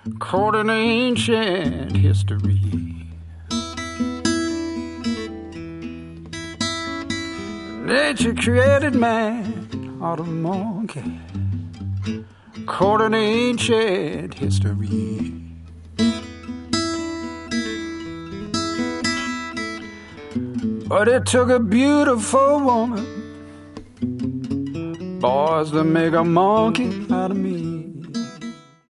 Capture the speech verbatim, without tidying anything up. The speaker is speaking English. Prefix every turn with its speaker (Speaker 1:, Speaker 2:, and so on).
Speaker 1: caught in ancient history. Nature created man out of monkey, caught in ancient history. But it took a beautiful woman, boys, to make a monkey out of me.